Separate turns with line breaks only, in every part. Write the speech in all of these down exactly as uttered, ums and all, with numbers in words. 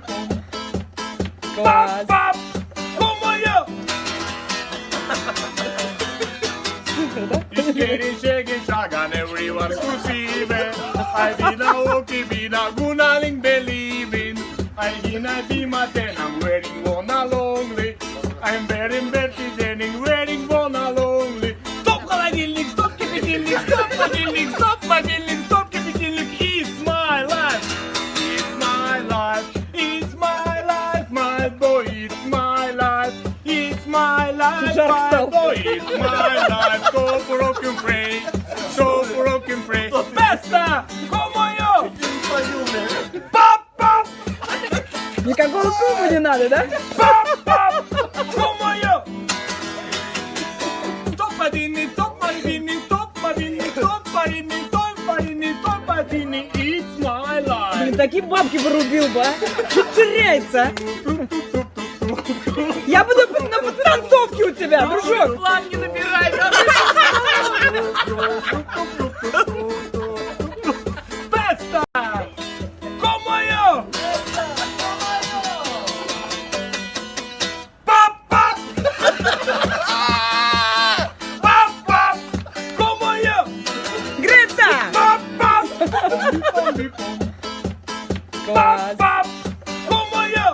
Класс.
Пап, ё-моё!
Супер, да?
It's getting shaky shag and everyone to see me. I been a walkie, been a gunaling believing. I been a dimaten, I'm wearing one a lonely. I'm wearing Bertizening, wearing one a lonely. Stop холодильник, stop кипятильник, stop холодильник, stop мобильник, stop кипятильник. It's my life, it's my life, it's my life, my boy, it's my life, it's my life,
Жарко
my
стало.
boy, it's my life. So broken free, so broken free. Besta, como yo. Pap, pap,
Никакого куба не надо, да?
pap, pap, como yo. Stop patini, stop patini, stop patini, stop patini, stop patini, stop patini. It's my life.
Блин, такие бабки вырубил бы, а? Что теряется? Я буду на подтанцовке у тебя, дружок.
План не набирай,
Besta, como yo. Pap, pap, pap, pap, como yo.
Грета!
Pap, pap,
Класс.
pap, como yo.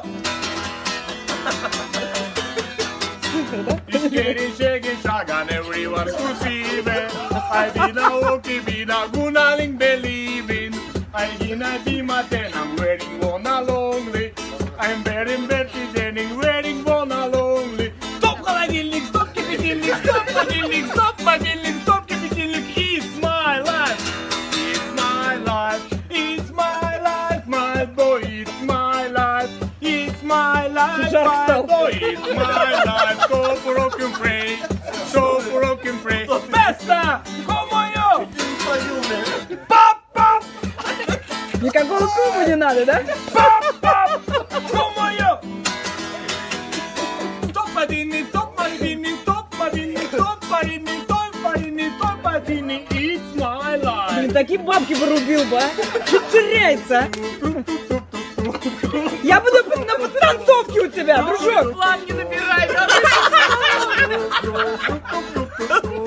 Супер, да?
It's getting shaky shag and everyone to see me. I been a walkie, been a gunaling believing. I been a dimaten, I'm wearing one a lonely. I'm wearing Bertizening, wearing one a lonely. Stop холодильник, stop кипятильник, stop холодильник, stop мобильник, stop кипятильник. It's my life, it's my life, it's my life, my boy, it's my life, it's my life,
Жарко
my
стало.
boy, it's my life. So broken free, so broken free. Besta, como yo. Pap, pap,
Никакого куба не надо, да?
pap, pap, como yo. Stop patini, stop patini, stop patini, stop patini, stop patini, stop patini. It's my life.
Блин, такие бабки вырубил бы, а? Что теряется? Я буду на подтанцовке у тебя, дружок.
план не набирай,